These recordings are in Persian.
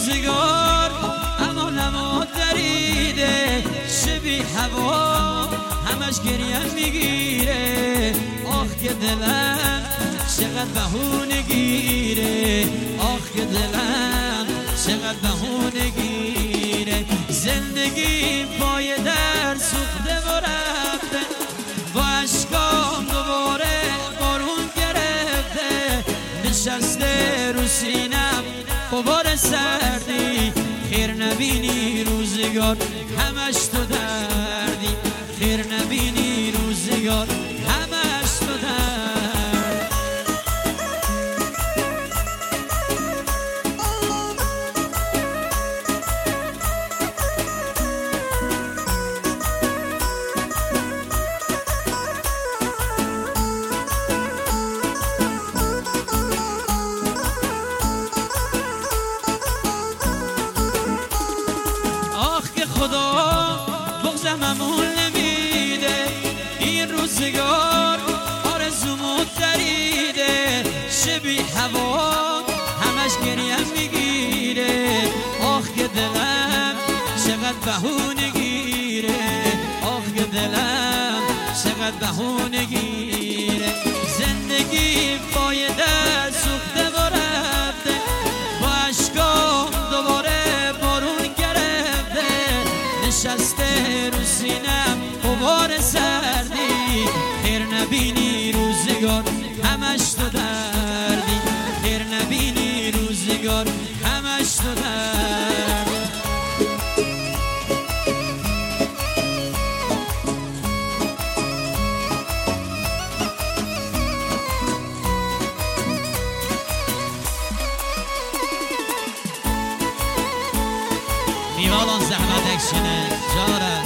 روزگار اما نما دریده شبی هوا همش گریم میگیره آخ که دلم چقدر بهونه گیره آخ که دلم چقدر بهونه گیره زندگی پای در سوخته و رفته با اشکام دوباره بارون گرفته نشسته رو سینم غبار سردی خیر نبینی روزگار همش تو دردی خیر نبینی روزگار همش تو درد خدا بغزم امون نمیده این روزگار آرزومو دریده شبی هوا همش گریم میگیره آخ که دلم چقدر بهونه گیره آخ که دلم چقدر بهونه گیره زندگی پای در سوخته و رفته با اشکام دوباره نشسته رو سینم غبار سردی خیر نبینی روزگار همش تو دردی خیر نبینی روزگار همش تو درد میوالان زحمت اکشنه جاره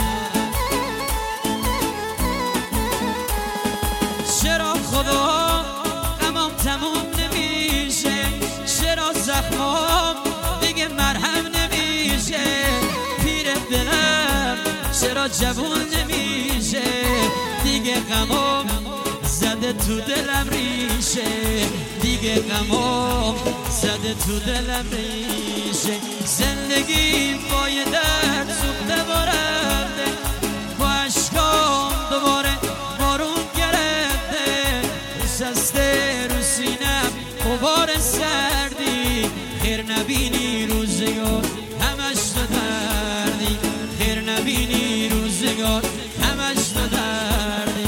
چرا خدا غمام تموم نمیشه چرا زخمام دیگه مرهم نمیشه پیر دلم چرا جوون نمیشه دیگه غمام زده تو دلم ریشه دیگه غمام زده تو دلم ریشه زندگی پای درد سوخته و رفته با اشکام دوباره بارون گرفته نشسته رو سینم غبار سردی خیر نبینی روزگار همش تو دردی خیر نبینی روزگار همش تو دردی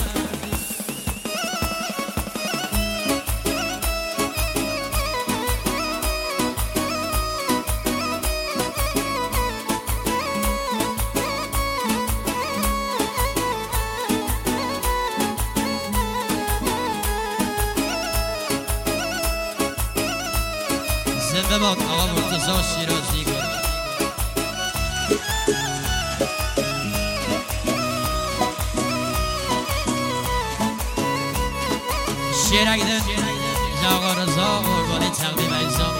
زنده باد آقا مرتضی شیرازی گل شیر اگدن آقا رضا قربانی تقدیم اجزا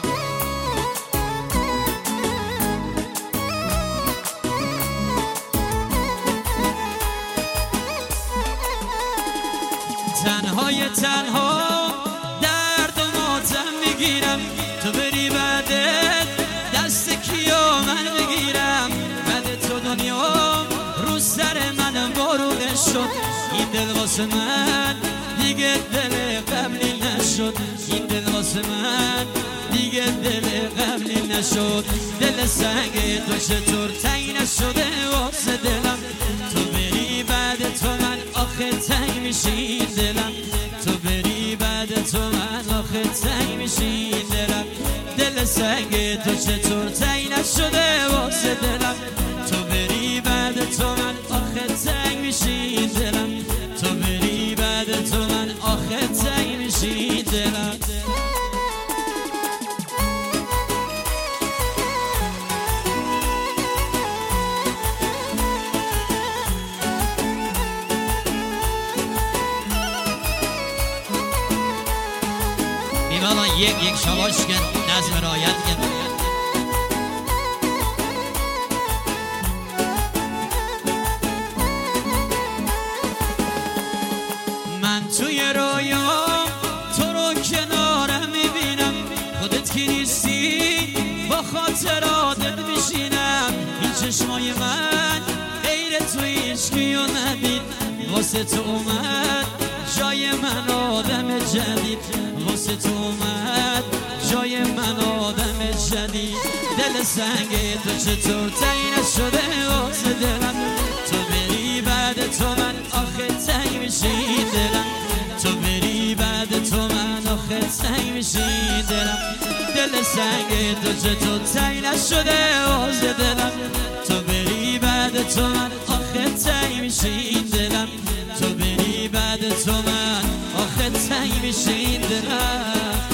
تنهای تنها درد و ماتم میگیرم تو بری بعدت دست کیا من بگیرم بعد تو دنیا رو سر من بارونه شد این دل واسه من دیگه دل قبلی نشد این دل واسه من دیگه دل قبلی نشد دل سنگ تو چطور تنگ نشده واسه دلم تو بری بعد تو من آخه تنگ میشی دلم تو بری بعد تو من آخه تنگ میشی دلم دل سنگ تو چطور تنگ نشده واسه دلم تو بری بعد تو من آخه تنگ میشی دلم تو بری بعد تو من آخه تنگ میشی دلم ایوالا یک شباش کن نظم رایت کن من توی رویام تو رو کنارم میبینم خودت کی نیستی با خاطر خاطراتت میشینم. این چشمای من غیر تو هیچکیو ندید، واسه تو اومد جای من آدم جدید، واسه تو اومد جای من آدم جدید. دل سنگ تو چطور تنگ نشده واسه دلم، تو بری بعد تو من آخه تنگ میشی دلم، تو بری بعد تو من آخه تنگ میشی دلم. دل سنگ تو چطور تنگ نشده واسه دلم، تو بری بعد تو من آخه تنگ میشی دلم، تو بری بعد تو من آخه تنگ میشی دلم.